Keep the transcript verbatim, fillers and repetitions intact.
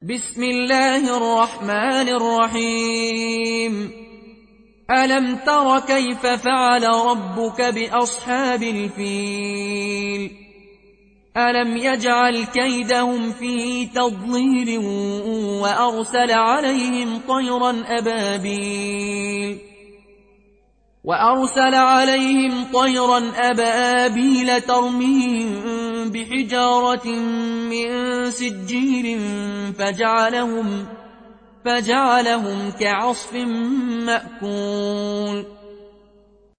بسم الله الرحمن الرحيم ألم تر كيف فعل ربك بأصحاب الفيل ألم يجعل كيدهم في تضليل وأرسل عليهم طيرا أبابيل وأرسل عليهم طيرا أبابيل ترميهم بحجارة من سجيل فجعلهم, فجعلهم كعصف مأكول